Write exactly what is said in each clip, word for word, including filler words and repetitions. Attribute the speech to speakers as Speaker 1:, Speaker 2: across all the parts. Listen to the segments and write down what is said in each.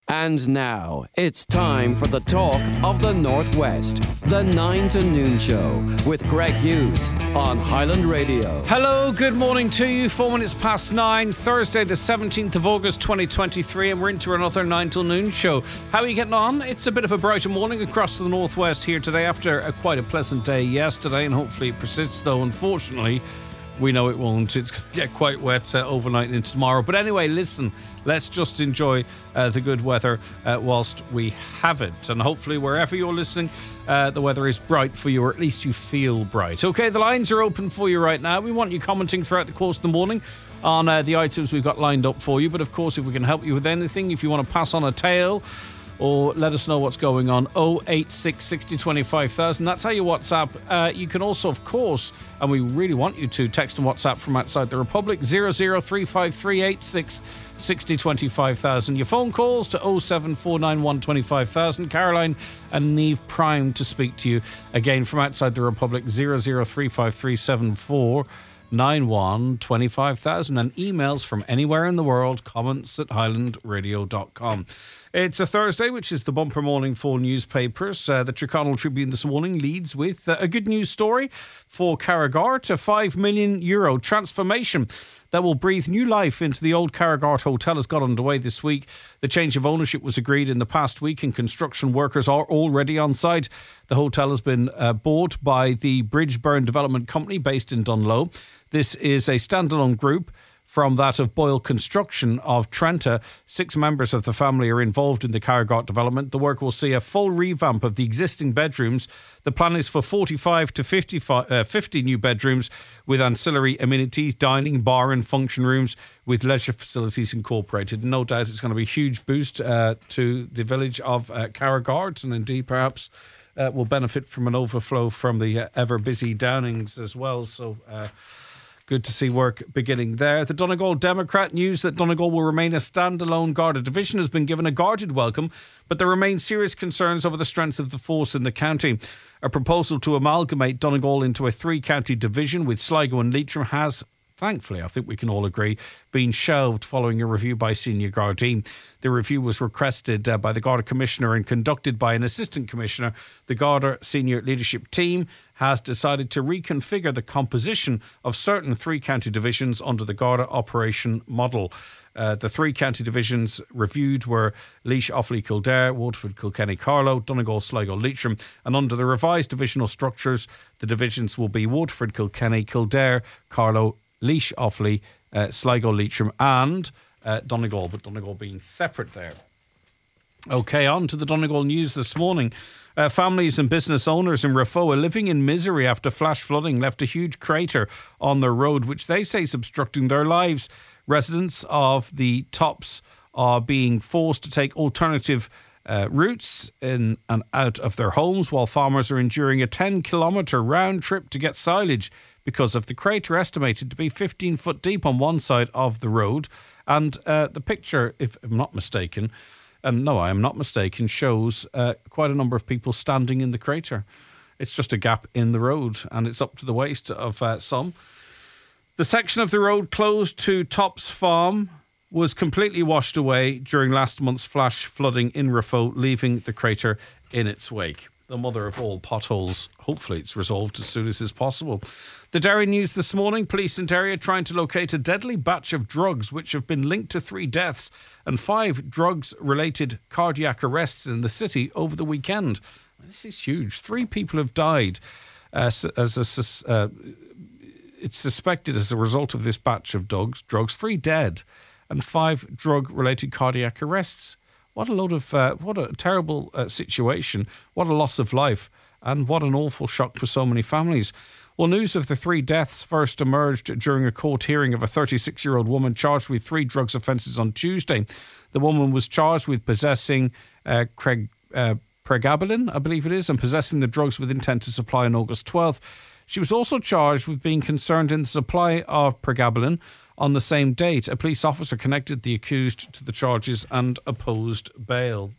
Speaker 1: And now, it's time for the talk of the Northwest. The nine to noon show with Greg Hughes on Highland Radio.
Speaker 2: Hello, good morning to you. Four minutes past nine, Thursday the seventeenth of August twenty twenty-three, and we're into another nine till noon show. How are you getting on? It's a bit of a brighter morning across the Northwest here today after a quite a pleasant day yesterday, and hopefully it persists, though unfortunately we know it won't. It's going to get quite wet uh, overnight into tomorrow. But anyway, listen, let's just enjoy uh, the good weather uh, whilst we have it. And hopefully wherever you're listening, uh, the weather is bright for you, or at least you feel bright. Okay, the lines are open for you right now. We want you commenting throughout the course of the morning on uh, the items we've got lined up for you. But of course, if we can help you with anything, if you want to pass on a tale or let us know what's going on, oh eight six, sixty, twenty-five thousand. That's how you WhatsApp. Uh, you can also, of course, and we really want you to, text and WhatsApp from outside the Republic, zero zero three five three eight six, sixty, twenty-five thousand. Your phone calls to oh seven four nine one, twenty-five thousand. Caroline and Niamh primed to speak to you. Again, from outside the Republic, zero zero three five three seven four nine one, twenty-five thousand. And emails from anywhere in the world, comments at highland radio dot com. It's a Thursday, which is the bumper morning for newspapers. Uh, the Tyrconnell Tribune this morning leads with uh, a good news story for Carragart, a five million euro transformation that will breathe new life into the old Carragart Hotel has got underway this week. The change of ownership was agreed in the past week and construction workers are already on site. The hotel has been uh, bought by the Bridgeburn Development Company based in Dunloe. This is a standalone group from that of Boyle Construction of Trenta. Six members of the family are involved in the Carragart development. The work will see a full revamp of the existing bedrooms. The plan is for forty-five to fifty-five, uh, fifty new bedrooms with ancillary amenities, dining, bar and function rooms with leisure facilities incorporated. No doubt it's going to be a huge boost uh, to the village of uh, Carragart, and indeed perhaps uh, will benefit from an overflow from the uh, ever busy Downings as well. So uh good to see work beginning there. The Donegal Democrat news that Donegal will remain a standalone Garda division has been given a guarded welcome, but there remain serious concerns over the strength of the force in the county. A proposal to amalgamate Donegal into a three-county division with Sligo and Leitrim has, thankfully, I think we can all agree, been shelved following a review by senior Gardaí. The review was requested uh, by the Garda Commissioner and conducted by an Assistant Commissioner. The Garda senior leadership team has decided to reconfigure the composition of certain three-county divisions under the Garda operation model. Uh, the three county divisions reviewed were Laois, Offaly, Kildare, Waterford, Kilkenny, Carlow, Donegal, Sligo, Leitrim, and under the revised divisional structures, the divisions will be Waterford, Kilkenny, Kildare, Carlow, Laois, Offaly, uh, Sligo, Leitrim and uh, Donegal, but Donegal being separate there. OK, on to the Donegal news this morning. Uh, families and business owners in Raphoe are living in misery after flash flooding left a huge crater on their road, which they say is obstructing their lives. Residents of the Tops are being forced to take alternative Uh, routes in and out of their homes, while farmers are enduring a ten kilometre round trip to get silage because of the crater, estimated to be fifteen foot deep on one side of the road. And uh, the picture, if I'm not mistaken, and no, I am not mistaken, shows uh, quite a number of people standing in the crater. It's just a gap in the road, and it's up to the waist of uh, some. The section of the road closed to Tops Farm was completely washed away during last month's flash flooding in Raphoe, leaving the crater in its wake. The mother of all potholes. Hopefully it's resolved as soon as is possible. The Derry News this morning, police in Derry are trying to locate a deadly batch of drugs which have been linked to three deaths and five drugs-related cardiac arrests in the city over the weekend. This is huge. Three people have died as, as a, uh, it's suspected as a result of this batch of drugs, drugs, three dead and five drug-related cardiac arrests. What a load of, uh, what a terrible uh, situation. What a loss of life. And what an awful shock for so many families. Well, news of the three deaths first emerged during a court hearing of a thirty-six-year-old woman charged with three drugs offences on Tuesday. The woman was charged with possessing uh, Craig, uh, pregabalin, I believe it is, and possessing the drugs with intent to supply on August twelfth. She was also charged with being concerned in the supply of pregabalin on the same date. A police officer connected the accused to the charges and opposed bail.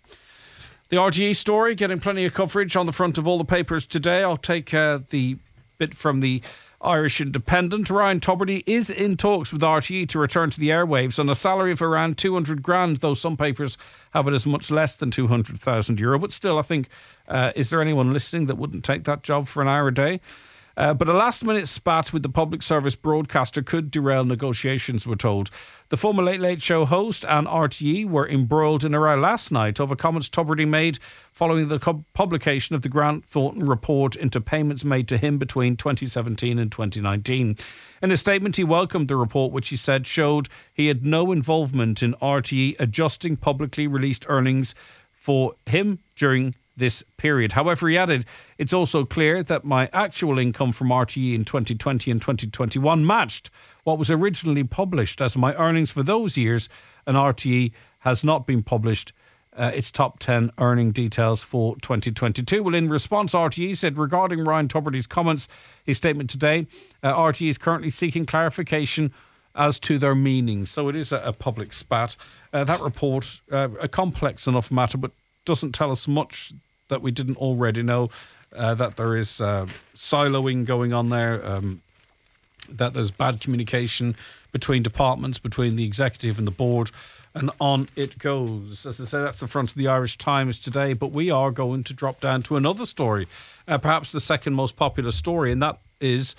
Speaker 2: The R G E story getting plenty of coverage on the front of all the papers today. I'll take uh, the bit from the Irish Independent. Ryan Tubridy is in talks with R T E to return to the airwaves on a salary of around two hundred grand, though some papers have it as much less than two hundred thousand euro. But still, I think, uh, is there anyone listening that wouldn't take that job for an hour a day? Uh, but a last-minute spat with the public service broadcaster could derail negotiations, we're told. The former Late Late Show host and R T E were embroiled in a row last night over comments Tubridy made following the co- publication of the Grant Thornton report into payments made to him between twenty seventeen and twenty nineteen. In a statement, he welcomed the report, which he said showed he had no involvement in R T E adjusting publicly released earnings for him during this period. However, he added, it's also clear that my actual income from R T E in twenty twenty and twenty twenty-one matched what was originally published as my earnings for those years, and R T E has not been published uh, its top ten earning details for twenty twenty-two. Well, in response, R T E said regarding Ryan Tubridy's comments, his statement today, uh, R T E is currently seeking clarification as to their meaning. So it is a, a public spat. Uh, that report, uh, a complex enough matter, but doesn't tell us much that we didn't already know, uh, that there is uh, siloing going on there, um, that there's bad communication between departments, between the executive and the board, and on it goes. As I say, that's the front of the Irish Times today, but we are going to drop down to another story, uh, perhaps the second most popular story, and that is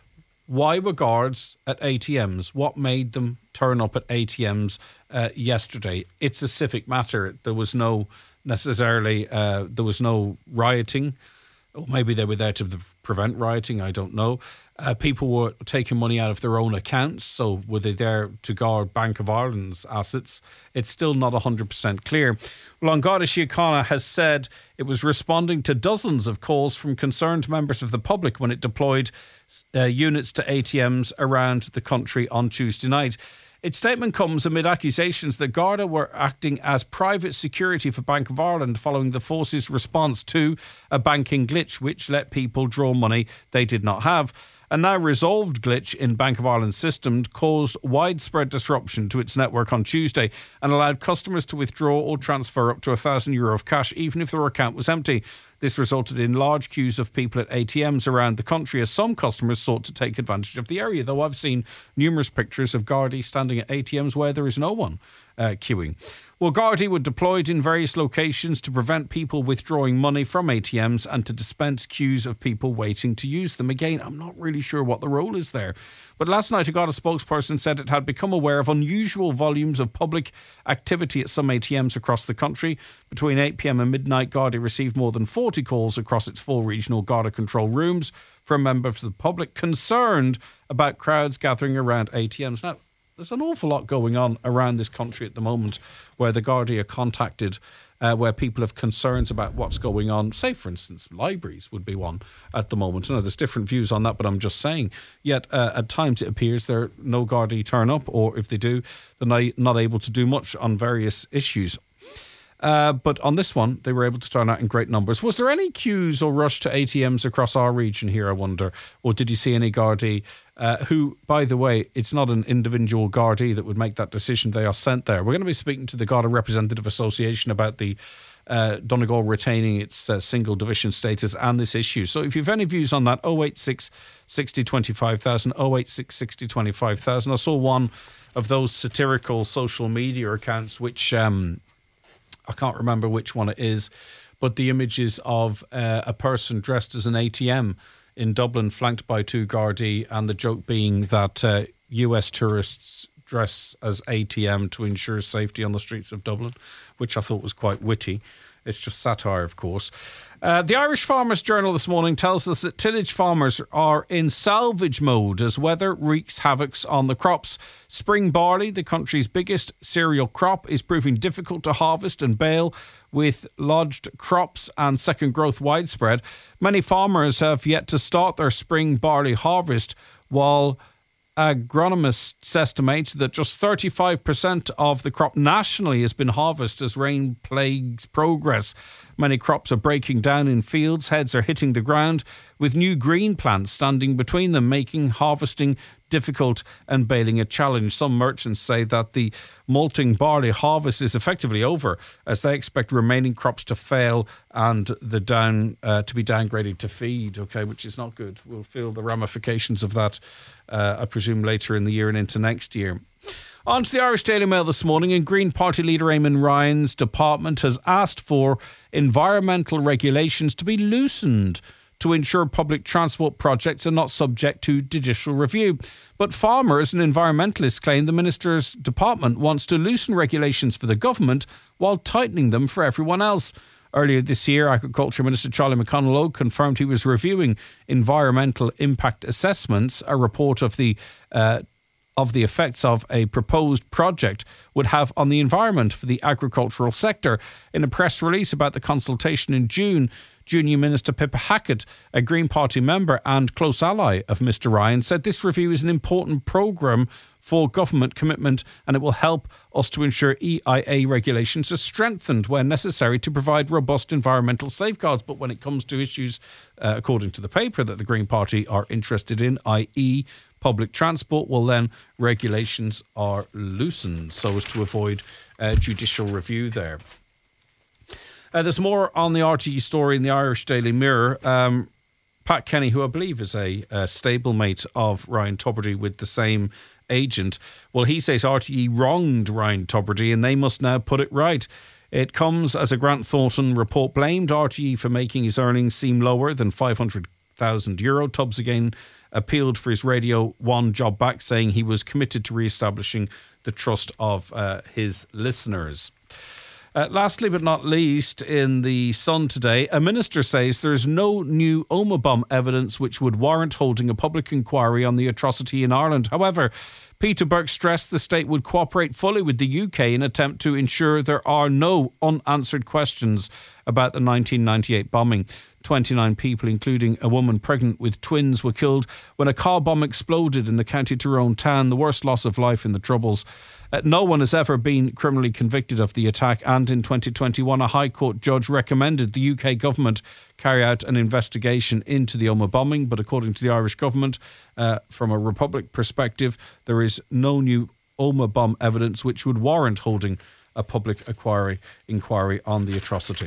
Speaker 2: why were guards at A T Ms? What made them turn up at A T Ms uh, yesterday? It's a civic matter. There was no necessarily, uh, there was no rioting, or maybe they were there to prevent rioting, I don't know. Uh, people were taking money out of their own accounts, so were they there to guard Bank of Ireland's assets? It's still not one hundred percent clear. Well, An Garda Síochána has said it was responding to dozens of calls from concerned members of the public when it deployed uh, units to A T Ms around the country on Tuesday night. Its statement comes amid accusations that Garda were acting as private security for Bank of Ireland following the force's response to a banking glitch which let people draw money they did not have. A now resolved glitch in Bank of Ireland's system caused widespread disruption to its network on Tuesday and allowed customers to withdraw or transfer up to one thousand euro of cash even if their account was empty. This resulted in large queues of people at A T Ms around the country as some customers sought to take advantage of the area, though I've seen numerous pictures of Gardaí standing at A T Ms where there is no one uh, queuing. Well, Gardaí were deployed in various locations to prevent people withdrawing money from A T Ms and to dispense queues of people waiting to use them. Again, I'm not really sure what the role is there. But last night, a Garda spokesperson said it had become aware of unusual volumes of public activity at some A T Ms across the country. Between eight p.m. and midnight, Gardaí received more than forty calls across its four regional Garda control rooms from members of the public concerned about crowds gathering around A T Ms. Now, there's an awful lot going on around this country at the moment where the Gardaí are contacted, uh, where people have concerns about what's going on. Say, for instance, libraries would be one at the moment. I know there's different views on that, but I'm just saying. Yet, uh, at times it appears there are no Gardaí turn up, or if they do, they're not, not able to do much on various issues. Uh, but on this one, they were able to turn out in great numbers. Was there any queues or rush to A T Ms across our region here, I wonder? Or did you see any Gardaí uh, who, by the way, it's not an individual Gardaí that would make that decision. They are sent there. We're going to be speaking to the Garda Representative Association about the uh, Donegal retaining its uh, single division status and this issue. So if you have any views on that, oh eight six, sixty, twenty-five thousand, oh eight six, sixty, twenty-five thousand. I saw one of those satirical social media accounts which... Um, I can't remember which one it is, but the images of uh, a person dressed as an A T M in Dublin flanked by two Gardaí, and the joke being that uh, U S tourists dress as A T M to ensure safety on the streets of Dublin, which I thought was quite witty. It's just satire, of course. Uh, the Irish Farmers Journal this morning tells us that tillage farmers are in salvage mode as weather wreaks havoc on the crops. Spring barley, the country's biggest cereal crop, is proving difficult to harvest and bale, with lodged crops and second growth widespread. Many farmers have yet to start their spring barley harvest, while agronomists estimate that just thirty-five percent of the crop nationally has been harvested as rain plagues progress. Many crops are breaking down in fields, heads are hitting the ground, with new green plants standing between them, making harvesting difficult and baling a challenge. Some merchants say that the malting barley harvest is effectively over, as they expect remaining crops to fail and the down uh, to be downgraded to feed, okay, which is not good. We'll feel the ramifications of that, uh, I presume, later in the year and into next year. On to the Irish Daily Mail this morning, and Green Party leader Eamon Ryan's department has asked for environmental regulations to be loosened to ensure public transport projects are not subject to judicial review. But farmers and environmentalists claim the minister's department wants to loosen regulations for the government while tightening them for everyone else. Earlier this year, Agriculture Minister Charlie McConalogue confirmed he was reviewing environmental impact assessments. A report of the uh, of the effects of a proposed project would have on the environment for the agricultural sector. In a press release about the consultation in June, Junior Minister Pippa Hackett, a Green Party member and close ally of Mr Ryan, said this review is an important programme for government commitment and it will help us to ensure E I A regulations are strengthened where necessary to provide robust environmental safeguards. But when it comes to issues, uh, according to the paper, that the Green Party are interested in, that is public transport, well then regulations are loosened so as to avoid uh, judicial review there. Uh, there's more on the R T E story in the Irish Daily Mirror. Um, Pat Kenny, who I believe is a, a stablemate of Ryan Tubridy with the same agent, well, he says R T E wronged Ryan Tubridy and they must now put it right. It comes as a Grant Thornton report blamed R T E for making his earnings seem lower than five hundred thousand euro. Tubbs again appealed for his Radio one job back, saying he was committed to re-establishing the trust of uh, his listeners. Uh, lastly but not least, in the Sun today, a minister says there is no new Omagh bomb evidence which would warrant holding a public inquiry on the atrocity in Ireland. However, Peter Burke stressed the state would cooperate fully with the U K in an attempt to ensure there are no unanswered questions about the nineteen ninety-eight bombing. twenty-nine people, including a woman pregnant with twins, were killed when a car bomb exploded in the County Tyrone town, the worst loss of life in the Troubles. Uh, no one has ever been criminally convicted of the attack, and in twenty twenty-one a High Court judge recommended the U K government carry out an investigation into the Omagh bombing, but according to the Irish government, uh, from a Republic perspective, there is no new Omagh bomb evidence which would warrant holding a public inquiry, inquiry on the atrocity.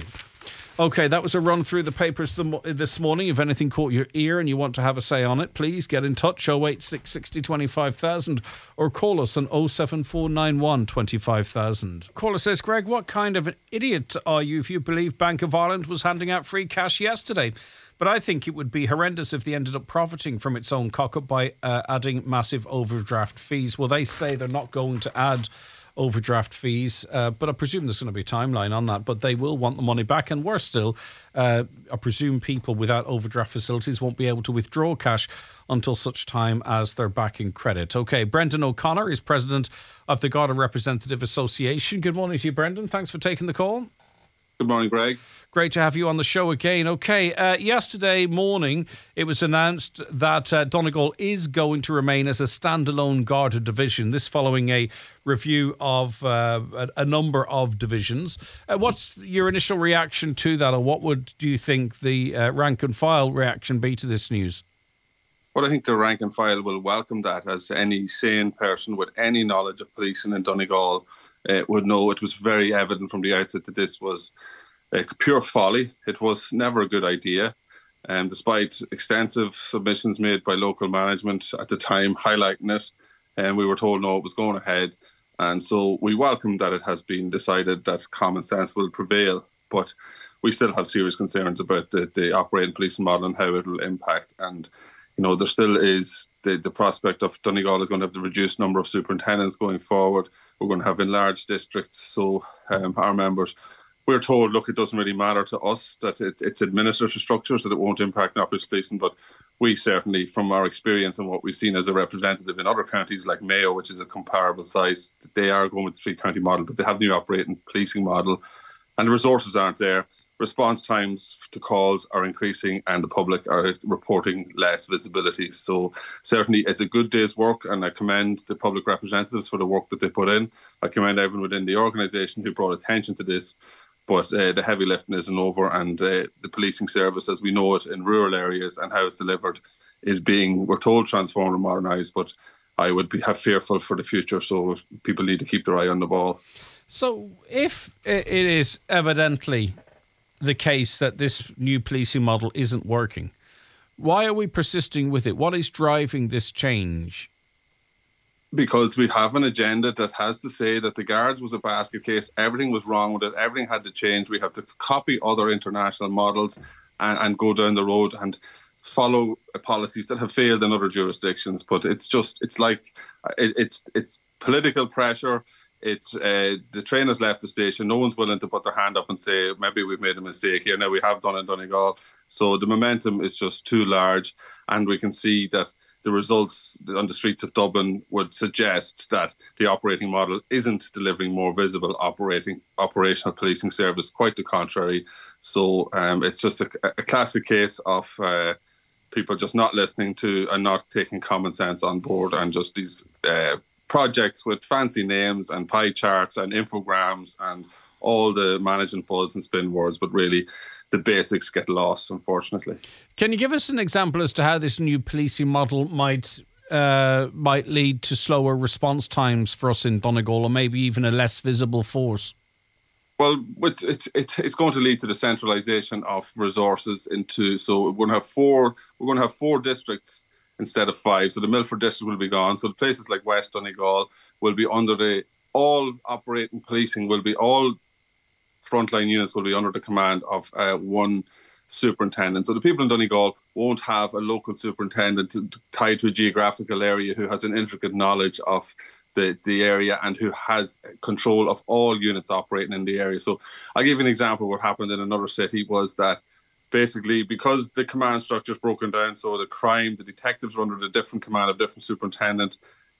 Speaker 2: OK, that was a run through the papers this morning. If anything caught your ear and you want to have a say on it, please get in touch, oh eight six sixty twenty-five thousand, or call us on oh seven four nine one twenty-five thousand. Caller says, Greg, what kind of an idiot are you if you believe Bank of Ireland was handing out free cash yesterday? But I think it would be horrendous if they ended up profiting from its own cock-up by uh, adding massive overdraft fees. Well, they say they're not going to add overdraft fees, uh, but I presume there's going to be a timeline on that, but they will want the money back. And worse still, uh, I presume people without overdraft facilities won't be able to withdraw cash until such time as they're back in credit. OK, Brendan O'Connor is president of the Garda Representative Association. Good morning to you, Brendan. Thanks for taking the call.
Speaker 3: Good morning, Greg.
Speaker 2: Great to have you on the show again. OK, uh, yesterday morning it was announced that uh, Donegal is going to remain as a standalone Garda division, this following a review of uh, a, a number of divisions. Uh, what's your initial reaction to that, or what would do you think the uh, rank and file reaction be to this news?
Speaker 3: Well, I think the rank and file will welcome that, as any sane person with any knowledge of policing in Donegal uh, would know. It was very evident from the outset that this was uh, pure folly. It was never a good idea. Um, despite extensive submissions made by local management at the time highlighting it, and um, we were told no, it was going ahead. And so we welcome that it has been decided that common sense will prevail. But we still have serious concerns about the, the operating policing model and how it will impact. And, you know, there still is the, the prospect of Donegal is going to have the reduced number of superintendents going forward. We're going to have enlarged districts. So um, our members, we're told, look, it doesn't really matter to us that it, it's administrative structures, that it won't impact operating policing. But we certainly, from our experience and what we've seen as a representative in other counties like Mayo, which is a comparable size, they are going with the three-county model, but they have the new operating policing model, and the resources aren't there. Response times to calls are increasing and the public are reporting less visibility. So certainly it's a good day's work, and I commend the public representatives for the work that they put in. I commend everyone within the organisation who brought attention to this. But uh, the heavy lifting isn't over, and uh, the policing service, as we know it in rural areas and how it's delivered, is being, we're told, transformed and modernised. But I would be have fearful for the future. So people need to keep their eye on the ball.
Speaker 2: So if it is evidently the case that this new policing model isn't working, why are we persisting with it? What is driving this change?
Speaker 3: Because we have an agenda that has to say that the Guards was a basket case, everything was wrong with it, everything had to change. We have to copy other international models and, and go down the road and follow policies that have failed in other jurisdictions. But it's just, it's like, it, it's it's political pressure. It's uh, the train has left the station. No one's willing to put their hand up and say, maybe we've made a mistake here. Now we have done in Donegal. So the momentum is just too large. And we can see that the results on the streets of Dublin would suggest that the operating model isn't delivering more visible operating operational policing service. Quite the contrary. So um, it's just a, a classic case of uh, people just not listening to and not taking common sense on board, and just these uh, projects with fancy names and pie charts and infograms and all the management buzz and spin words, but really the basics get lost, unfortunately.
Speaker 2: Can you give us an example as to how this new policing model might uh, might lead to slower response times for us in Donegal, or maybe even a less visible force?
Speaker 3: Well, it's it's it's it's going to lead to the centralisation of resources into. So we're going to have four. We're going to have four districts instead of five. So the Milford district will be gone. So the places like West Donegal will be under the all operating policing will be all frontline units will be under the command of uh, one superintendent. So the people in Donegal won't have a local superintendent to, to, tied to a geographical area who has an intricate knowledge of the, the area and who has control of all units operating in the area. So I'll give you an example. What happened in another city was that basically because the command structure is broken down, so the crime, the detectives are under the different command of different superintendent,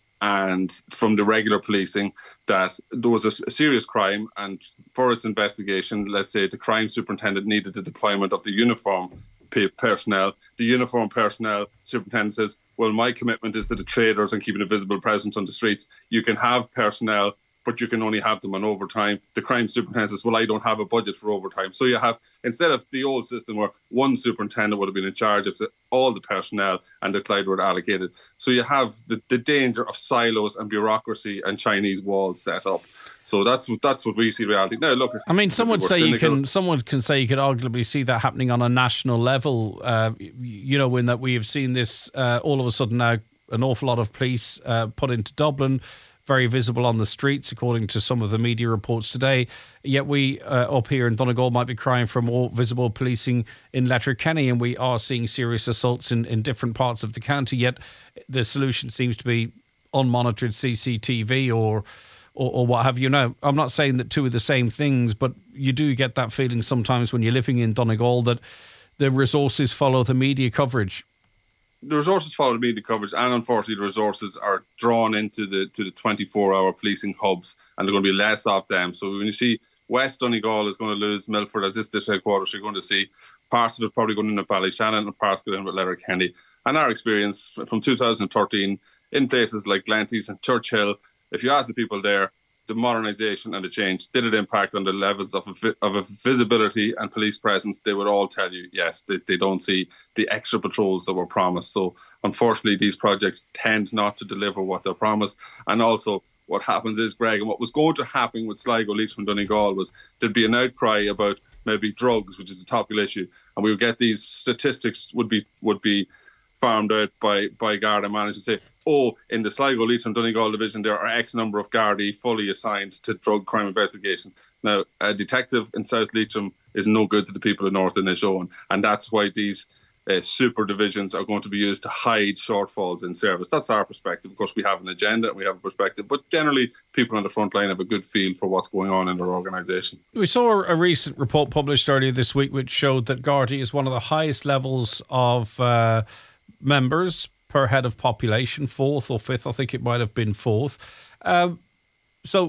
Speaker 3: and from the regular policing, that there was a, a serious crime, and for its investigation, let's say the crime superintendent needed the deployment of the uniform p- personnel. The uniform personnel superintendent says, well, my commitment is to the traders and keeping a visible presence on the streets. You can have personnel, but you can only have them on overtime. The crime superintendent says, well, I don't have a budget for overtime. So you have, instead of the old system where one superintendent would have been in charge of the, all the personnel and the Clyde were allocated. So you have the, the danger of silos and bureaucracy and Chinese walls set up. So that's that's what we see reality. Now, look.
Speaker 2: I mean, some would say cynical. you can. Someone can say you could arguably see that happening on a national level. Uh, you know, in that we have seen this uh, all of a sudden now, an awful lot of police uh, put into Dublin, very visible on the streets, according to some of the media reports today. Yet we uh, up here in Donegal might be crying for more visible policing in Letterkenny, and we are seeing serious assaults in, in different parts of the county. Yet the solution seems to be unmonitored C C T V or. Or, or what have you. Now, I'm not saying that two are the same things, but you do get that feeling sometimes when you're living in Donegal that the resources follow the media coverage.
Speaker 3: The resources follow the media coverage, and unfortunately the resources are drawn into the to the twenty-four hour policing hubs, and there are going to be less of them. So when you see West Donegal is going to lose Milford as its district headquarters, you're going to see parts of it probably going into Ballyshannon and parts going into Letterkenny. And our experience from two thousand thirteen in places like Glanties and Churchill, if you ask the people there, the modernisation and the change, did it impact on the levels of a, of a visibility and police presence? They would all tell you, yes, they, they don't see the extra patrols that were promised. So unfortunately, these projects tend not to deliver what they're promised. And also what happens is, Greg, and what was going to happen with Sligo, Leitrim and Donegal was there'd be an outcry about maybe drugs, which is a topical issue. And we would get these statistics would be would be farmed out by, by Garda managers and say, oh, in the Sligo, Leitrim, Donegal division, there are X number of Gardaí fully assigned to drug crime investigation. Now, a detective in South Leitrim is no good to the people of North Inishowen, and that's why these uh, super divisions are going to be used to hide shortfalls in service. That's our perspective. Of course, we have an agenda and we have a perspective, but generally, people on the front line have a good feel for what's going on in their organisation.
Speaker 2: We saw a recent report published earlier this week which showed that Gardaí is one of the highest levels of Uh, members per head of population, fourth or fifth, I think it might have been fourth. Um, so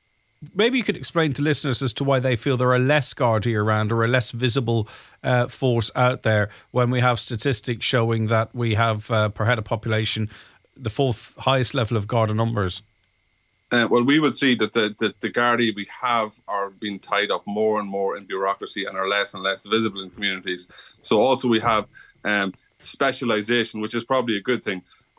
Speaker 2: maybe you could explain to listeners as to why they feel there are less Gardaí around or a less visible uh, force out there when we have statistics showing that we have uh, per head of population the fourth highest level of Garda numbers.
Speaker 3: Uh, well, we would see that the, the, the Gardaí we have are being tied up more and more in bureaucracy and are less and less visible in communities. So also we have um, specialisation, which is probably a good thing.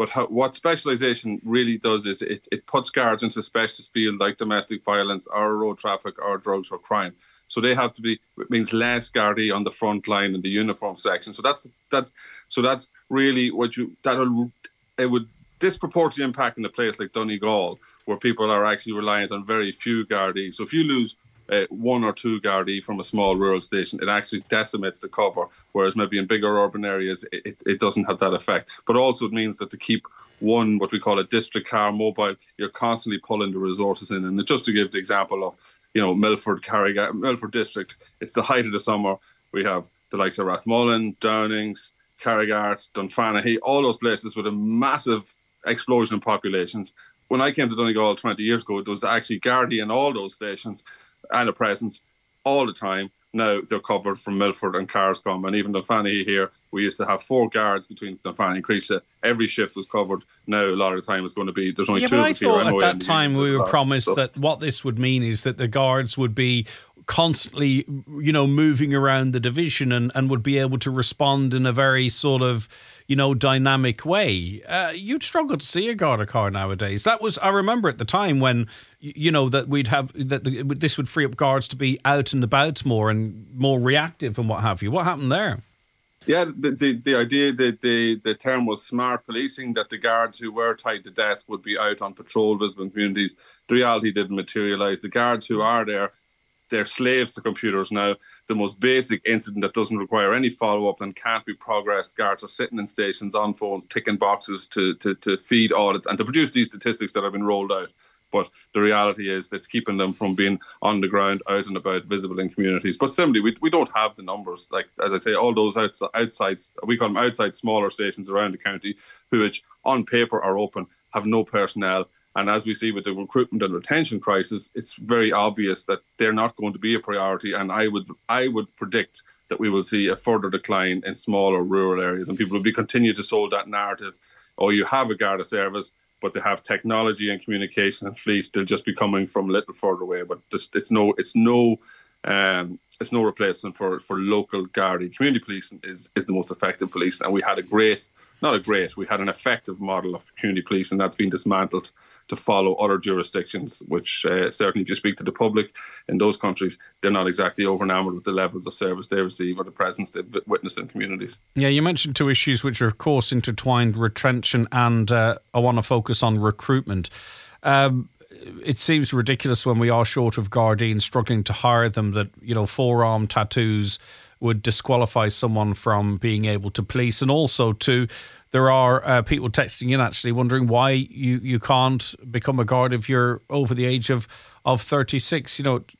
Speaker 3: But how, what specialisation really does is it, it puts guards into a specialist field like domestic violence or road traffic or drugs or crime. So they have to be, it means less Gardaí on the front line in the uniform section. So that's that's so that's really what you, that'll, it would disproportionately impact in a place like Donegal, where people are actually reliant on very few Gardaí. So if you lose uh, one or two Gardaí from a small rural station, it actually decimates the cover, whereas maybe in bigger urban areas, it, it doesn't have that effect. But also it means that to keep one, what we call a district car mobile, you're constantly pulling the resources in. And just to give the example of, you know, Milford, Carriga, Milford District, it's the height of the summer. We have the likes of Rathmullen, Downings, Carrigart, Dunfanaghy, all those places with a massive explosion in populations. When I came to Donegal twenty years ago, there was actually Gardaí in all those stations and a presence all the time. Now they're covered from Milford and Carscombe, and even Dunfanaghy here, we used to have four guards between Dunfanaghy and Creasa. Every shift was covered. Now a lot of the time it's going to be, there's only
Speaker 2: yeah,
Speaker 3: two
Speaker 2: but
Speaker 3: of
Speaker 2: I
Speaker 3: us here.
Speaker 2: thought at that
Speaker 3: the
Speaker 2: time we were
Speaker 3: last,
Speaker 2: promised
Speaker 3: so.
Speaker 2: that what this would mean is that the guards would be constantly, you know, moving around the division and, and would be able to respond in a very sort of, you know, dynamic way. Uh, you'd struggle to see a Garda car nowadays. That was, I remember at the time when, you know, that we'd have, that the, this would free up guards to be out and about more and more reactive and what have you. What happened there?
Speaker 3: Yeah, the, the, the idea, the, the, the term was smart policing, that the guards who were tied to desk would be out on patrol, visible in communities. The reality didn't materialise. The guards who are there, they're slaves to computers now. The most basic incident that doesn't require any follow-up and can't be progressed, guards are sitting in stations on phones, ticking boxes to, to, to feed audits and to produce these statistics that have been rolled out. But the reality is it's keeping them from being on the ground, out and about, visible in communities. But simply, we we don't have the numbers. Like, as I say, all those outside, outside we call them outside smaller stations around the county, which on paper are open, have no personnel. And as we see with the recruitment and retention crisis, it's very obvious that they're not going to be a priority. And I would I would predict that we will see a further decline in smaller rural areas, and people will be continue to sold that narrative. Oh, you have a Garda service, but they have technology and communication and fleet. They'll just be coming from a little further away. But this, it's no, it's no, um, it's no replacement for for local Gardaí. Community policing is is the most effective policing, and we had a great. Not a great, we had an effective model of community police, and that's been dismantled to follow other jurisdictions, which uh, certainly if you speak to the public in those countries, they're not exactly over enamoured with the levels of service they receive or the presence they witness in communities. Yeah,
Speaker 2: you mentioned two issues which are of course intertwined, retention and uh, I want to focus on recruitment. Um, it seems ridiculous when we are short of Gardaí and struggling to hire them that, you know, forearm tattoos would disqualify someone from being able to police. And also, too, there are uh, people texting in actually wondering why you, you can't become a guard if you're over the age of, of thirty-six. You know,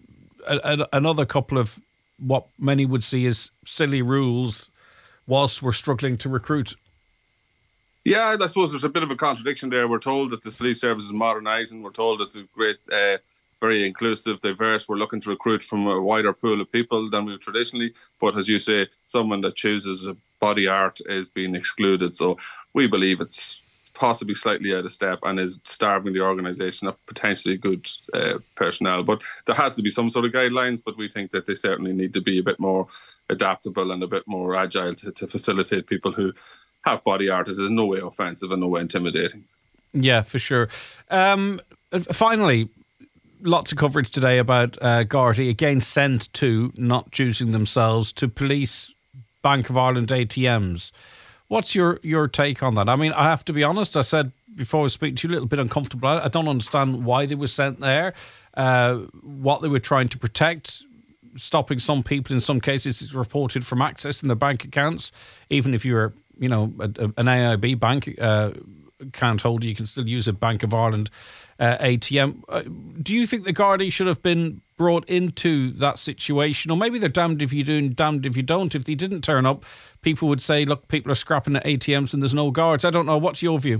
Speaker 2: a, a, another couple of what many would see as silly rules whilst we're struggling to recruit.
Speaker 3: Yeah, I suppose there's a bit of a contradiction there. We're told that this police service is modernising. We're told it's a great... Uh, very inclusive, diverse. We're looking to recruit from a wider pool of people than we've traditionally. But as you say, someone that chooses a body art is being excluded. So we believe it's possibly slightly out of step and is starving the organisation of potentially good uh, personnel. But there has to be some sort of guidelines, but we think that they certainly need to be a bit more adaptable and a bit more agile to, to facilitate people who have body art. It is in no way offensive and no way intimidating.
Speaker 2: Yeah, for sure. Um, finally, lots of coverage today about uh, Gardaí again sent to, not choosing themselves, to police Bank of Ireland A T Ms. What's your, your take on that? I mean, I have to be honest, I said before I was speaking to you, a little bit uncomfortable. I don't understand why they were sent there, uh, what they were trying to protect, stopping some people in some cases, it's reported, from accessing their bank accounts. Even if you're, you know, a, a, an A I B bank uh, account holder, you can still use a Bank of Ireland Uh, A T M. Uh, do you think the Gardaí should have been brought into that situation? Or maybe they're damned if you do and damned if you don't. If they didn't turn up, people would say, look, people are scrapping at A T Ms and there's no guards. I don't know. What's your view?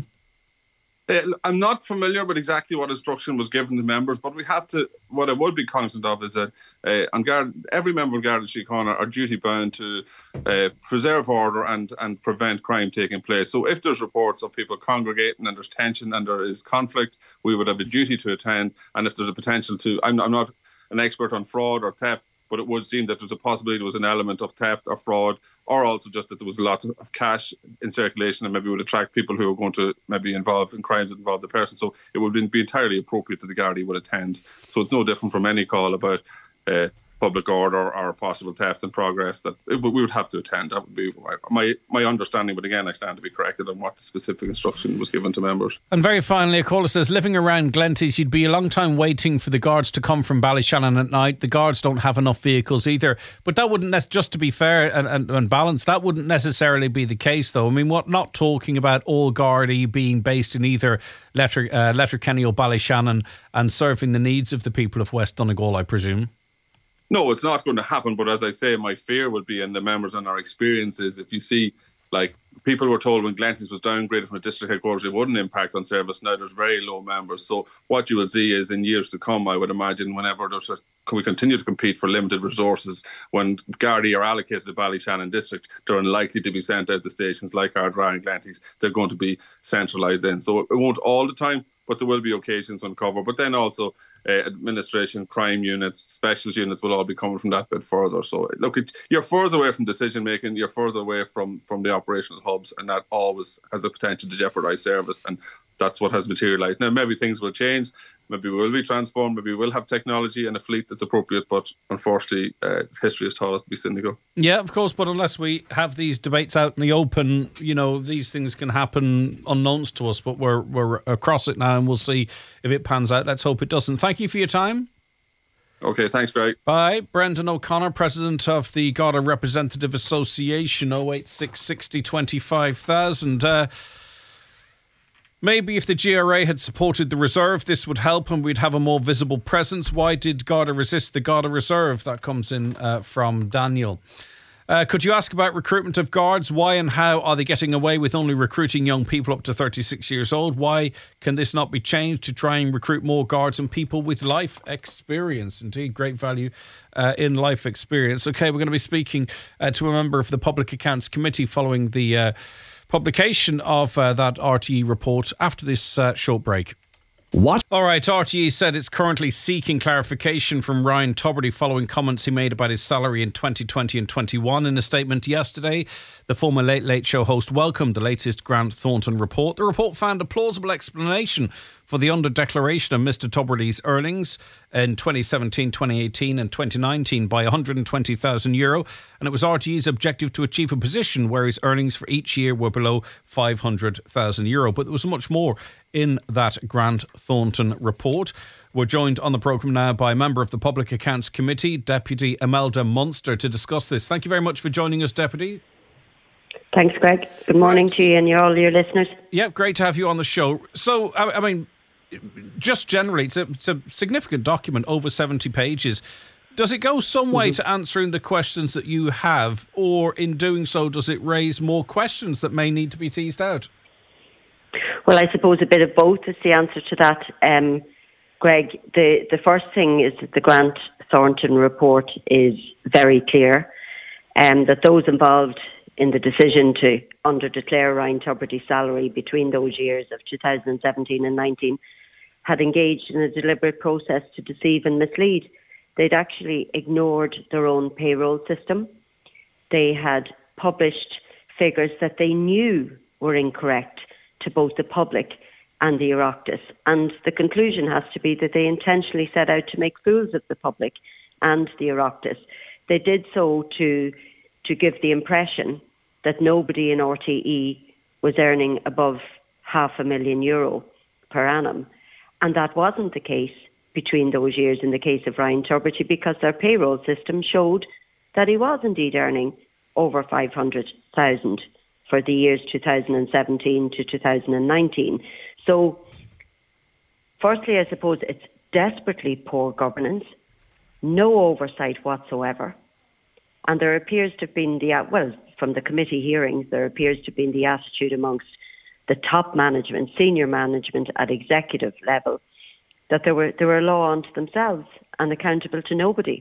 Speaker 3: Uh, I'm not familiar with exactly what instruction was given to members, but we have to, what I would be cognizant of is that uh, on guard, every member of Garda Síochána are duty bound to uh, preserve order and, and prevent crime taking place. So if there's reports of people congregating and there's tension and there is conflict, we would have a duty to attend. And if there's a potential to, I'm, I'm not an expert on fraud or theft, but it would seem that there's a possibility there was an element of theft or fraud, or also just that there was a lot of cash in circulation and maybe would attract people who were going to maybe involve in crimes that involve the person. So it would be entirely appropriate that the Gardaí would attend. So it's no different from any call about uh, public order or possible theft in progress, that it, we would have to attend. That would be my my understanding, but again, I stand to be corrected on what specific instruction was given to members.
Speaker 2: And very finally, a caller says, living around Glenties, you'd be a long time waiting for the guards to come from Ballyshannon at night. The guards don't have enough vehicles either. But that wouldn't, ne- just to be fair and, and, and balanced, that wouldn't necessarily be the case, though. I mean, what not talking about all Gardaí being based in either Letter, uh, Letterkenny or Ballyshannon and serving the needs of the people of West Donegal, I presume.
Speaker 3: No, it's not going to happen. But as I say, my fear would be, and the members and our experiences, if you see, like, people were told when Glenties was downgraded from a district headquarters, it wouldn't impact on service. Now there's very low members. So what you will see is in years to come, I would imagine, whenever there's a, we continue to compete for limited resources, when Gardaí are allocated to Ballyshannon district, they're unlikely to be sent out to stations like Ardara and Glenties. They're going to be centralised in. So it won't all the time, but there will be occasions when covered. But then also uh, administration, crime units, specialist units will all be coming from that bit further. So look, it, you're further away from decision making, you're further away from, from the operational hubs, and that always has a potential to jeopardise service. And that's what has materialised. Now, maybe things will change. Maybe we will be transformed. Maybe we'll have technology and a fleet that's appropriate. But unfortunately, uh, history has taught us to be cynical. Yeah,
Speaker 2: of course. But unless we have these debates out in the open, you know, these things can happen unknowns to us. But we're we're across it now, and we'll see if it pans out. Let's hope it doesn't. Thank you for your time.
Speaker 3: Okay, thanks, Greg.
Speaker 2: Bye. Brendan O'Connor, President of the Garda Representative Association, oh eight six, sixty, twenty-five thousand. Uh, maybe if the G R A had supported the reserve, this would help and we'd have a more visible presence. Why did Garda resist the Garda Reserve? That comes in uh, from Daniel. Uh, could you ask about recruitment of guards? Why and how are they getting away with only recruiting young people up to thirty-six years old? Why can this not be changed to try and recruit more guards and people with life experience? Indeed, great value uh, in life experience. Okay, we're going to be speaking uh, to a member of the Public Accounts Committee following the uh, publication of uh, that R T E report after this uh, short break. What? All right, R T E said it's currently seeking clarification from Ryan Tubridy following comments he made about his salary in twenty twenty and twenty-one. In a statement yesterday, the former Late Late Show host welcomed the latest Grant Thornton report. The report found a plausible explanation for the under-declaration of Mister Tubridy's earnings in twenty seventeen, twenty eighteen and twenty nineteen by one hundred twenty thousand euro, and it was R T E's objective to achieve a position where his earnings for each year were below five hundred thousand euro. But there was much more in that Grant Thornton report. We're joined on the programme now by a member of the Public Accounts Committee, Deputy Imelda Munster, to discuss this. Thank you very much for joining us, Deputy.
Speaker 4: Thanks, Greg. Good morning right. to you and all your listeners.
Speaker 2: Yeah, great to have you on the show. So, I, I mean, just generally, it's a, it's a significant document, over seventy pages. Does it go some way mm-hmm. to answering the questions that you have, or in doing so, does it raise more questions that may need to be teased out?
Speaker 4: Well, I suppose a bit of both is the answer to that, um, Greg. The, the first thing is that the Grant Thornton report is very clear, um, that those involved in the decision to under-declare Ryan Tubridy's salary between those years of two thousand seventeen and nineteen had engaged in a deliberate process to deceive and mislead. They'd actually ignored their own payroll system. They had published figures that they knew were incorrect to both the public and the Oireachtas. And the conclusion has to be that they intentionally set out to make fools of the public and the Oireachtas. They did so to to give the impression that nobody in R T E was earning above half a million euro per annum. And that wasn't the case between those years in the case of Ryan Tubridy, because their payroll system showed that he was indeed earning over five hundred thousand for the years two thousand seventeen to two thousand nineteen. So, firstly, I suppose it's desperately poor governance, no oversight whatsoever. And there appears to have been the, well, from the committee hearings, there appears to have been the attitude amongst the top management, senior management at executive level, that they were, they were a law unto themselves and accountable to nobody.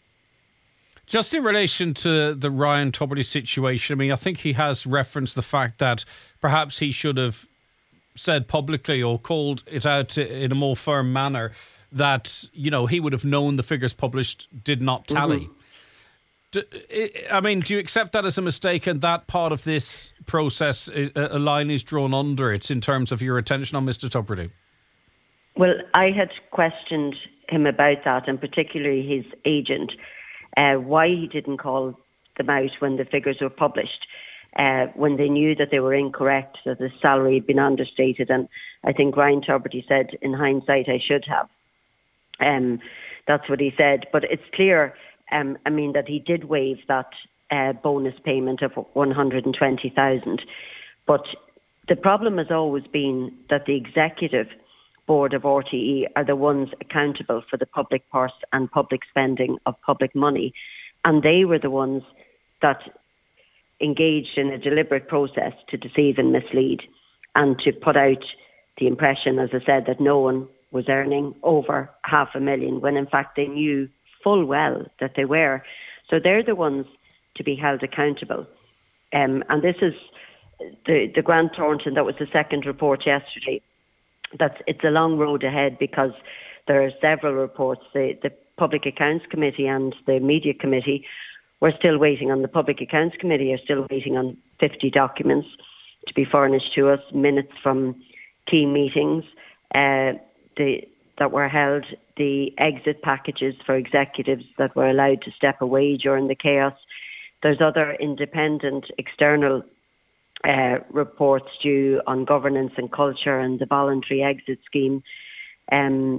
Speaker 2: Just in relation to the Ryan Tubridy situation, I mean, I think he has referenced the fact that perhaps he should have said publicly or called it out in a more firm manner that, you know, he would have known the figures published did not tally. Mm-hmm. Do, I mean, do you accept that as a mistake, and that part of this process, a line is drawn under it in terms of your attention on Mister Tubridy?
Speaker 4: Well, I had questioned him about that, and particularly his agent, uh, why he didn't call them out when the figures were published, uh, when they knew that they were incorrect, that the salary had been understated. And I think Ryan Tubridy said, in hindsight, I should have. Um, that's what he said. But it's clear, um, I mean, that he did waive that uh, bonus payment of one hundred twenty thousand. But the problem has always been that the executive board of R T E are the ones accountable for the public purse and public spending of public money. And they were the ones that engaged in a deliberate process to deceive and mislead and to put out the impression, as I said, that no one was earning over half a million when in fact they knew full well that they were. So they're the ones to be held accountable. Um, and this is the, the Grant Thornton, that was the second report yesterday. That's, it's a long road ahead because there are several reports. The, the Public Accounts Committee and the Media Committee, we're still waiting on. The Public Accounts Committee are still waiting on fifty documents to be furnished to us, minutes from key meetings uh, the, that were held, the exit packages for executives that were allowed to step away during the chaos. There's other independent external Uh, reports due on governance and culture and the voluntary exit scheme. Um,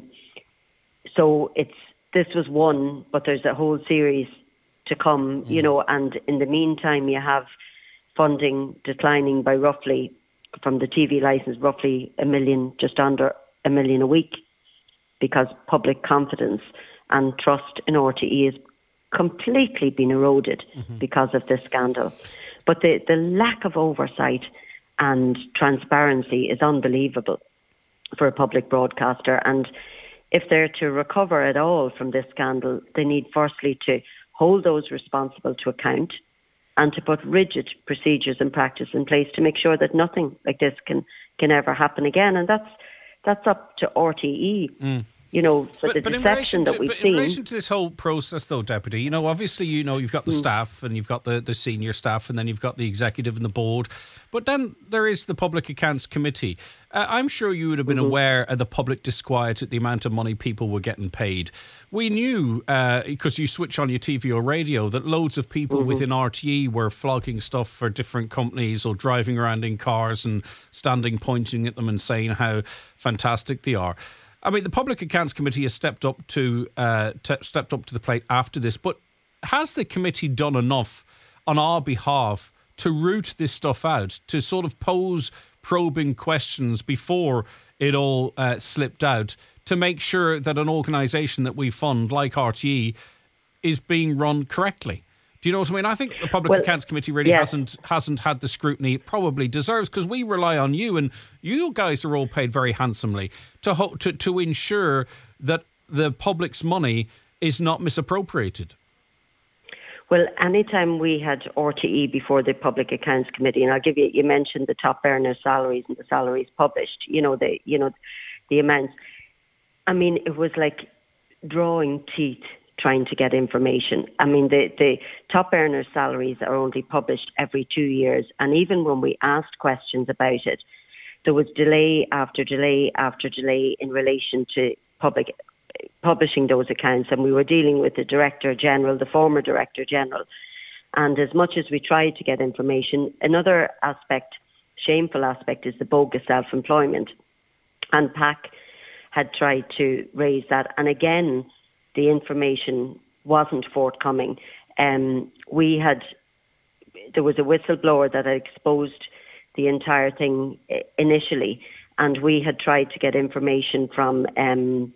Speaker 4: so it's this was one, but there's a whole series to come, mm. you know, and in the meantime you have funding declining by roughly, from the T V licence, roughly a million, just under a million a week, because public confidence and trust in R T E has completely been eroded mm-hmm. because of this scandal. But the, the lack of oversight and transparency is unbelievable for a public broadcaster. And if they're to recover at all from this scandal, they need firstly to hold those responsible to account and to put rigid procedures and practice in place to make sure that nothing like this can, can ever happen again. And that's that's up to R T E. Mm. You know, for but, the but deception that we've
Speaker 2: but
Speaker 4: seen.
Speaker 2: In relation to this whole process, though, Deputy, you know, obviously, you know, you've got the mm. staff and you've got the, the senior staff and then you've got the executive and the board. But then there is the Public Accounts Committee. Uh, I'm sure you would have been mm-hmm. aware of the public disquiet at the amount of money people were getting paid. We knew, uh, because you switch on your T V or radio, that loads of people mm-hmm. within R T E were flogging stuff for different companies or driving around in cars and standing pointing at them and saying how fantastic they are. I mean, the Public Accounts Committee has stepped up to uh, t- stepped up to the plate after this, but has the committee done enough on our behalf to root this stuff out, to sort of pose probing questions before it all uh, slipped out, to make sure that an organisation that we fund, like R T E, is being run correctly? Do you know what I mean? I think the Public well, Accounts Committee really yeah. hasn't hasn't had the scrutiny it probably deserves, because we rely on you, and you guys are all paid very handsomely to ho- to to ensure that the public's money is not misappropriated.
Speaker 4: Well, anytime we had R T E before the Public Accounts Committee, and I'll give you, you mentioned the top earner salaries and the salaries published, you know, the you know the amounts. I mean, it was like drawing teeth trying to get information. I mean, the, the top earners' salaries are only published every two years. And even when we asked questions about it, there was delay after delay after delay in relation to public publishing those accounts. And we were dealing with the Director General, the former Director General. And as much as we tried to get information, another aspect, shameful aspect, is the bogus self-employment. And P A C had tried to raise that. And again, the information wasn't forthcoming. Um, we had, there was a whistleblower that had exposed the entire thing initially, and we had tried to get information from um,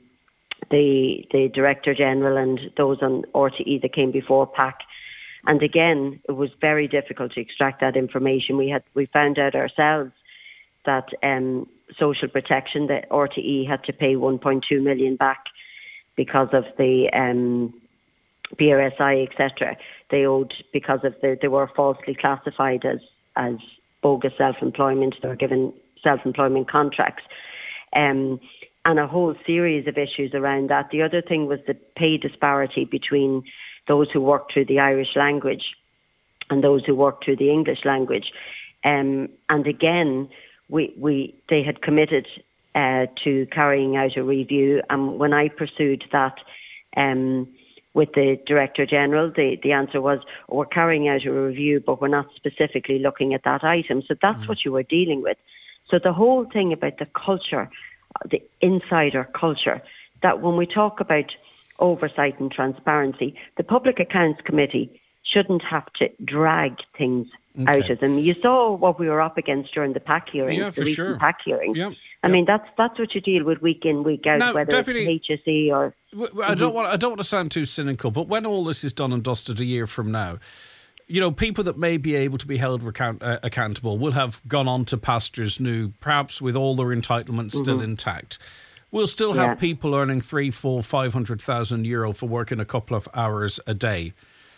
Speaker 4: the the Director General and those on R T E that came before P A C. And again, it was very difficult to extract that information. We had we found out ourselves that um, social protection, that R T E had to pay one point two million back because of the um, B R S I, et cetera. They owed, because of the, they were falsely classified as, as bogus self-employment. They were given self-employment contracts. Um, and a whole series of issues around that. The other thing was the pay disparity between those who work through the Irish language and those who work through the English language. Um, and again, we, we they had committed uh, to carrying out a review. And when I pursued that um, with the Director General, the, the answer was, oh, we're carrying out a review, but we're not specifically looking at that item. So that's mm. what you were dealing with. So the whole thing about the culture, the insider culture, that when we talk about oversight and transparency, the Public Accounts Committee shouldn't have to drag things okay. out of them. You saw what we were up against during the PAC hearing,
Speaker 2: yeah,
Speaker 4: the
Speaker 2: for
Speaker 4: recent
Speaker 2: sure.
Speaker 4: PAC hearing.
Speaker 2: Yeah.
Speaker 4: I
Speaker 2: yeah.
Speaker 4: mean, that's that's what you deal with week in, week out,
Speaker 2: now,
Speaker 4: whether
Speaker 2: Deputy,
Speaker 4: it's H S E or...
Speaker 2: I don't want I don't want to sound too cynical, but when all this is done and dusted a year from now, you know, people that may be able to be held recount, uh, accountable will have gone on to pastures new, perhaps with all their entitlements mm-hmm. still intact. We'll still have yeah. people earning three, four, five hundred thousand euro for working a couple of hours a day.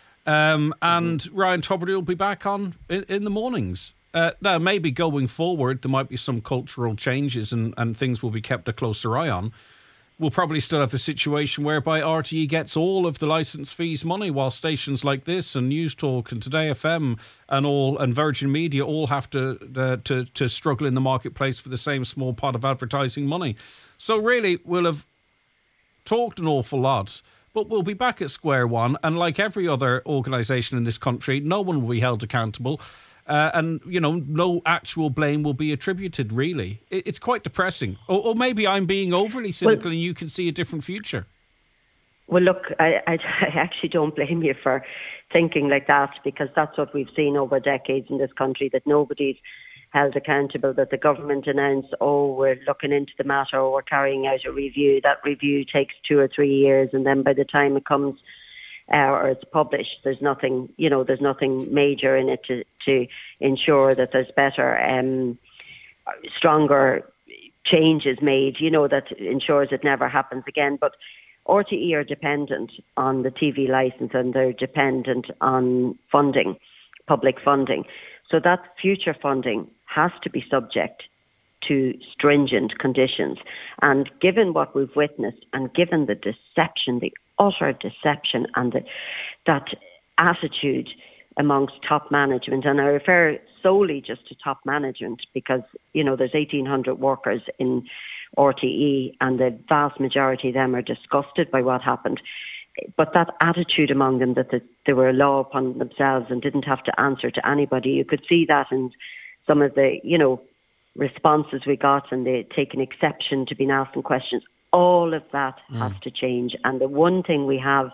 Speaker 2: Um, and mm-hmm. Ryan Tubridy will be back on in, in the mornings. Uh, now, maybe going forward, there might be some cultural changes and, and things will be kept a closer eye on. We'll probably still have the situation whereby R T E gets all of the licence fees money, while stations like this and News Talk and Today F M and all and Virgin Media all have to uh, to to struggle in the marketplace for the same small pot of advertising money. So really, we'll have talked an awful lot, but we'll be back at square one. And like every other organisation in this country, no one will be held accountable. Uh, and, you know, no actual blame will be attributed, really. It, it's quite depressing. Or, or maybe I'm being overly cynical well, and you can see a different future.
Speaker 4: Well, look, I, I, I actually don't blame you for thinking like that, because that's what we've seen over decades in this country, that nobody's held accountable, that the government announced, oh, we're looking into the matter, or we're carrying out a review. That review takes two or three years, and then by the time it comes... Uh, or it's published, there's nothing, you know, there's nothing major in it to, to ensure that there's better, um, stronger changes made, you know, that ensures it never happens again. But R T E are dependent on the T V licence, and they're dependent on funding, public funding. So that future funding has to be subject to stringent conditions. And given what we've witnessed, and given the deception, the utter deception and the, that attitude amongst top management, and I refer solely just to top management because, you know, there's eighteen hundred workers in R T E and the vast majority of them are disgusted by what happened. But that attitude among them that the, they were a law upon themselves and didn't have to answer to anybody, you could see that in some of the, you know, responses we got, and they taking exception to being asking questions. All of that mm. has to change. And the one thing we have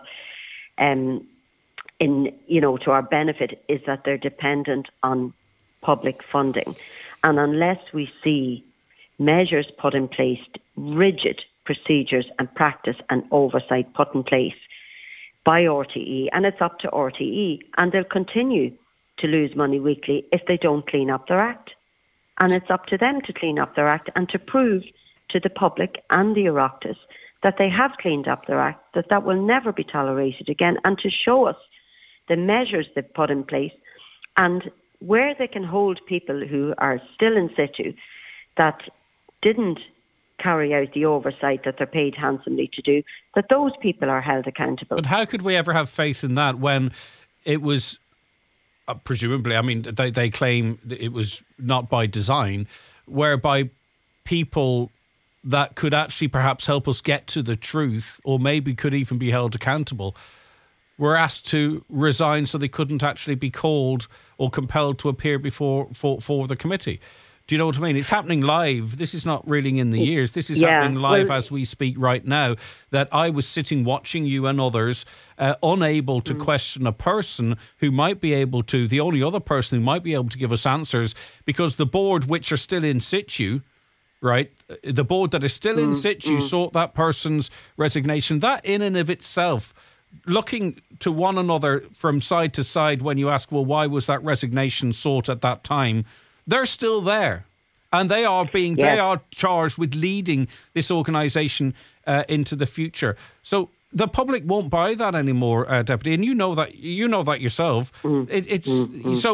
Speaker 4: um, in, you know, to our benefit is that they're dependent on public funding. And unless we see measures put in place, rigid procedures and practice and oversight put in place by R T E, and it's up to R T E, and they'll continue to lose money weekly if they don't clean up their act. And it's up to them to clean up their act and to prove to the public and the Oireachtas that they have cleaned up their act, that that will never be tolerated again, and to show us the measures they've put in place and where they can hold people who are still in situ that didn't carry out the oversight that they're paid handsomely to do, that those people are held accountable.
Speaker 2: But how could we ever have faith in that when it was... Uh, presumably, I mean, they, they claim that it was not by design, whereby people that could actually perhaps help us get to the truth, or maybe could even be held accountable, were asked to resign so they couldn't actually be called or compelled to appear before for, for the committee. Do you know what I mean? It's happening live. This is not reeling in the years. This is yeah, happening live well, as we speak right now, that I was sitting watching you and others uh, unable to mm. question a person who might be able to, the only other person who might be able to give us answers, because the board which are still in situ, right, the board that is still mm, in situ mm. sought that person's resignation. That in and of itself, looking to one another from side to side when you ask, well, why was that resignation sought at that time? They're still there, and they are being yeah. they are charged with leading this organisation uh, into the future. So the public won't buy that anymore, uh, Deputy, and you know that you know that yourself. Mm. It, it's mm-hmm. so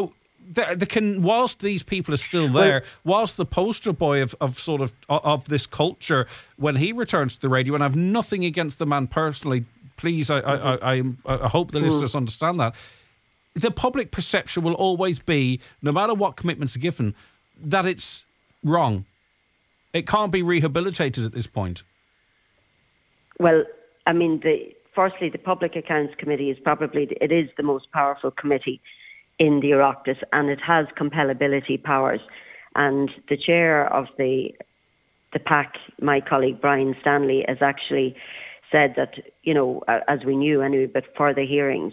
Speaker 2: the, the can whilst these people are still there, well, whilst the poster boy of, of sort of of this culture, when he returns to the radio, and I've nothing against the man personally, please, I I, I, I, I hope the listeners mm. understand that. The public perception will always be, no matter what commitments are given, that it's wrong. It can't be rehabilitated at this point.
Speaker 4: Well, I mean, the, firstly, the Public Accounts Committee is probably, it is the most powerful committee in the Oireachtas, and it has compellability powers. And the chair of the the P A C, my colleague Brian Stanley, has actually said that, you know, as we knew anyway, but further hearings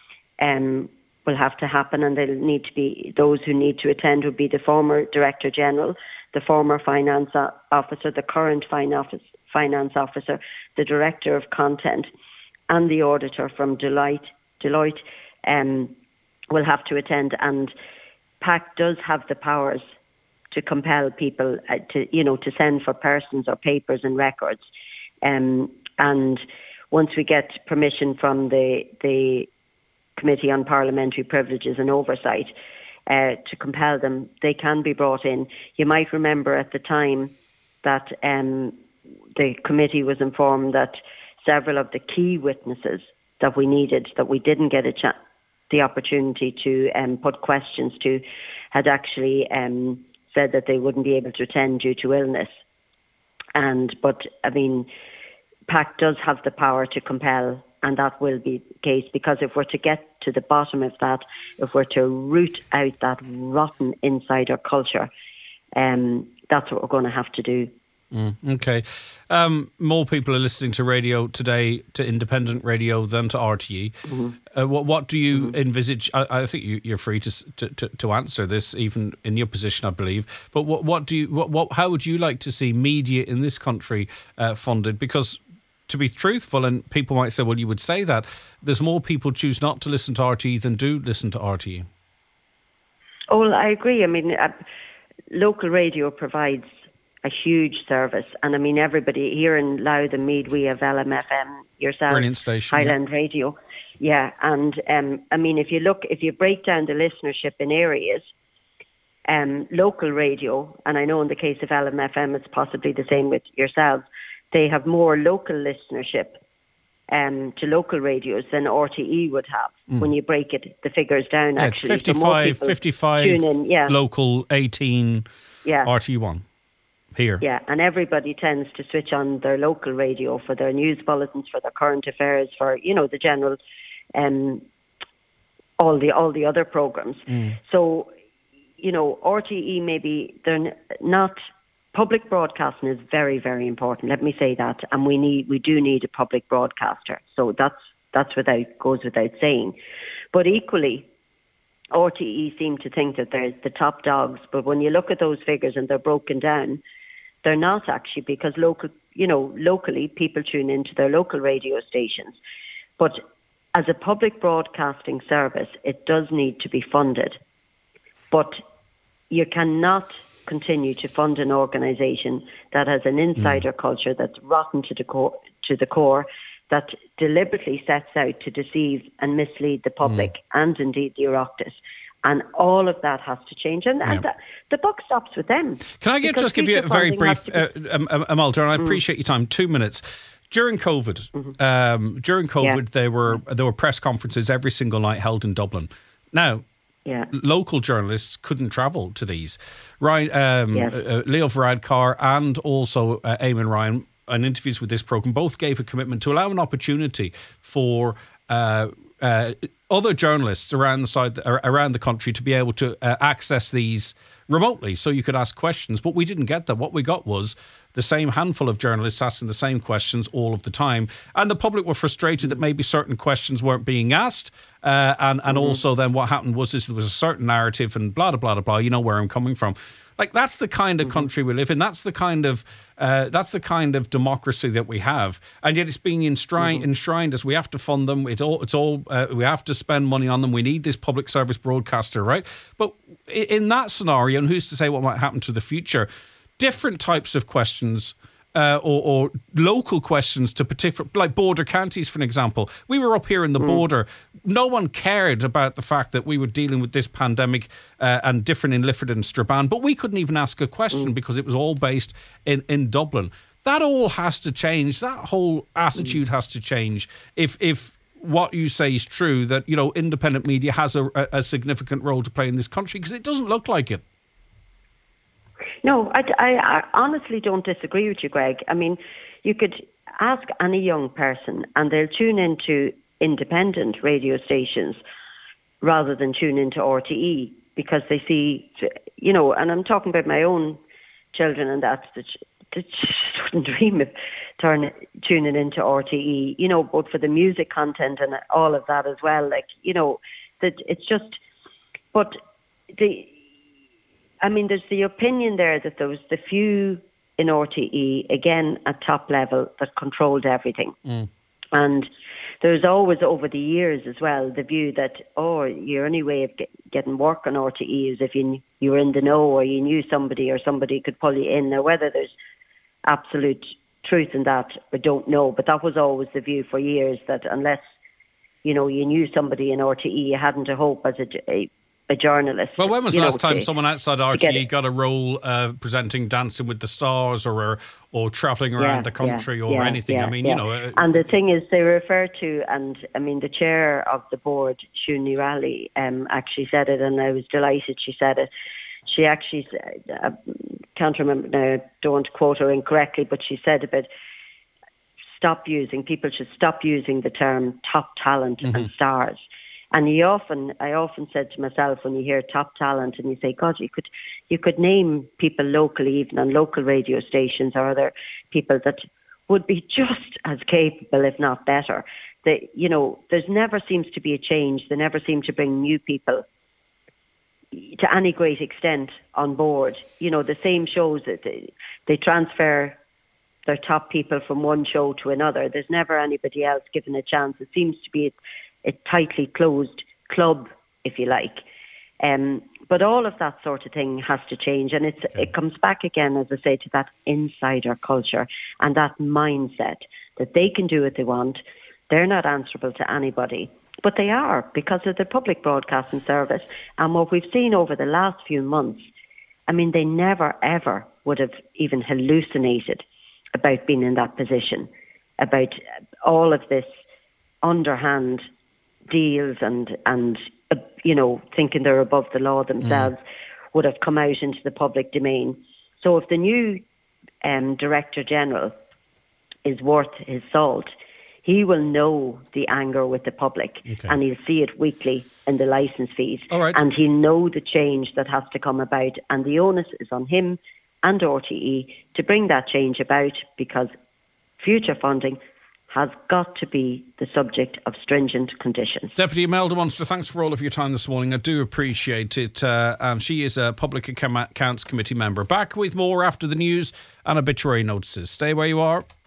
Speaker 4: um, will have to happen, and they'll need to be, those who need to attend would be the former Director General, the former Finance Officer, the current Finance Officer, the Director of Content, and the Auditor from Deloitte. Deloitte um, will have to attend, and P A C does have the powers to compel people uh, to, you know, to send for persons or papers and records. Um, and once we get permission from the the Committee on Parliamentary Privileges and Oversight uh, to compel them, they can be brought in. You might remember at the time that um, the committee was informed that several of the key witnesses that we needed, that we didn't get a chance, the opportunity to um, put questions to, had actually um, said that they wouldn't be able to attend due to illness. And but I mean, P A C does have the power to compel, and that will be the case, because if we're to get to the bottom of that, if we're to root out that rotten insider culture, um, that's what we're going to have to do.
Speaker 2: Mm, okay. Um, more people are listening to radio today, to independent radio, than to R T E. Mm-hmm. Uh, what, what do you mm-hmm. envisage? I, I think you, you're free to, to to answer this, even in your position, I believe. But what what do you what, what how would you like to see media in this country uh, funded? Because, to be truthful, and people might say, well, you would say that, there's more people choose not to listen to R T E than do listen to R T E.
Speaker 4: Oh, well, I agree. I mean, uh, local radio provides a huge service, and I mean, everybody here in Louth and Meath, we have L M F M, yourself,
Speaker 2: brilliant station,
Speaker 4: Highland
Speaker 2: yeah.
Speaker 4: Radio, yeah. And um, I mean, if you look, if you break down the listenership in areas, um, local radio, and I know in the case of L M F M, it's possibly the same with yourselves, they have more local listenership um, to local radios than R T E would have mm. when you break it, the figures down.
Speaker 2: Yeah,
Speaker 4: actually,
Speaker 2: it's fifty-five,
Speaker 4: so
Speaker 2: fifty-five
Speaker 4: in, yeah.
Speaker 2: local, eighteen
Speaker 4: yeah.
Speaker 2: R T E one. Here.
Speaker 4: Yeah, and everybody tends to switch on their local radio for their news bulletins, for their current affairs, for, you know, the general, um, all the all the other programmes. Mm. So, you know, R T E maybe they're not. Public broadcasting is very, very important. Let me say that, and we need we do need a public broadcaster. So that's that's without goes without saying. But equally, R T E seem to think that they're the top dogs. But when you look at those figures and they're broken down, they're not actually, because local, you know, locally people tune into their local radio stations. But as a public broadcasting service, it does need to be funded. But you cannot continue to fund an organisation that has an insider mm. culture that's rotten to the core, to the core, that deliberately sets out to deceive and mislead the public mm. and indeed the Oireachtas. And all of that has to change. And, and
Speaker 2: yeah.
Speaker 4: the, the buck stops with them.
Speaker 2: Can I get, just give you a very brief, uh, um, Imelda, and I mm. appreciate your time, two minutes. During COVID, mm-hmm. um, during COVID, yeah. there were there were press conferences every single night held in Dublin. Now, yeah. local journalists couldn't travel to these. Ryan, um, yes. uh, Leo Varadkar and also uh, Eamon Ryan, in interviews with this programme, both gave a commitment to allow an opportunity for uh, uh, other journalists around the side, around the country, to be able to uh, access these remotely, so you could ask questions. But we didn't get that. What we got was the same handful of journalists asking the same questions all of the time, and the public were frustrated that maybe certain questions weren't being asked. Uh, and and mm-hmm. also then what happened was is there was a certain narrative and blah, blah, blah, blah, you know where I'm coming from. Like, that's the kind of mm-hmm. country we live in. That's the kind of uh, that's the kind of democracy that we have, and yet it's being enshrined, mm-hmm. enshrined as we have to fund them. It's all it's all uh, we have to spend money on them. We need this public service broadcaster, right? But in that scenario, and who's to say what might happen to the future? Different types of questions uh, or, or local questions to particular, like border counties, for an example. We were up here in the mm. border. No one cared about the fact that we were dealing with this pandemic uh, and different in Lifford and Strabane, but we couldn't even ask a question mm. because it was all based in, in Dublin. That all has to change. That whole attitude mm. has to change. If if what you say is true, that, you know, independent media has a, a significant role to play in this country, because it doesn't look like it.
Speaker 4: No, I, I, I honestly don't disagree with you, Greg. I mean, you could ask any young person and they'll tune into independent radio stations rather than tune into R T E, because they see, you know, and I'm talking about my own children, and that's the they wouldn't dream of turn, tuning into R T E, you know, both for the music content and all of that as well. Like, you know, that it's just, but the, I mean, there's the opinion there that there was the few in R T E, again, at top level, that controlled everything. Mm. And there's always, over the years as well, the view that, oh, your only way of get, getting work on R T E is if you, you were in the know, or you knew somebody, or somebody could pull you in. Now, whether there's absolute truth in that, I don't know. But that was always the view for years, that unless, you know, you knew somebody in R T E, you hadn't a hope as a, a, a journalist.
Speaker 2: Well, when was the last
Speaker 4: know,
Speaker 2: time
Speaker 4: to,
Speaker 2: someone outside R T E got a role uh, presenting Dancing with the Stars, or or, or travelling around
Speaker 4: yeah,
Speaker 2: the country,
Speaker 4: yeah,
Speaker 2: or
Speaker 4: yeah,
Speaker 2: anything?
Speaker 4: Yeah,
Speaker 2: I mean,
Speaker 4: yeah.
Speaker 2: you know. Uh,
Speaker 4: and the thing is, they refer to, and I mean, the chair of the board, Shuni Raleigh, um, actually said it, and I was delighted she said it. She actually, I can't remember now, don't quote her incorrectly, but she said about stop using, people should stop using the term top talent mm-hmm. and stars. And you often, I often said to myself, when you hear top talent and you say, God, you could, you could name people locally, even on local radio stations, or other people that would be just as capable, if not better. They, you know, there's never seems to be a change. They never seem to bring new people to any great extent on board. You know, the same shows that they, they transfer their top people from one show to another. There's never anybody else given a chance. It seems to be a, a tightly closed club, if you like. Um, but all of that sort of thing has to change. And it's, it comes back again, as I say, to that insider culture and that mindset that they can do what they want. They're not answerable to anybody. But they are, because of the public broadcasting service. And what we've seen over the last few months, I mean, they never, ever would have even hallucinated about being in that position, about all of this underhand deals and, and uh, you know, thinking they're above the law themselves, mm. would have come out into the public domain. So if the new um, Director General is worth his salt, he will know the anger with the public, okay. and he'll see it weekly in the licence fees.
Speaker 2: All right.
Speaker 4: And he'll know the change that has to come about. And the onus is on him and R T E to bring that change about, because future funding has got to be the subject of stringent conditions.
Speaker 2: Deputy Imelda Munster, thanks for all of your time this morning. I do appreciate it. Uh, um, she is a Public Accounts Committee member. Back with more after the news and obituary notices. Stay where you are.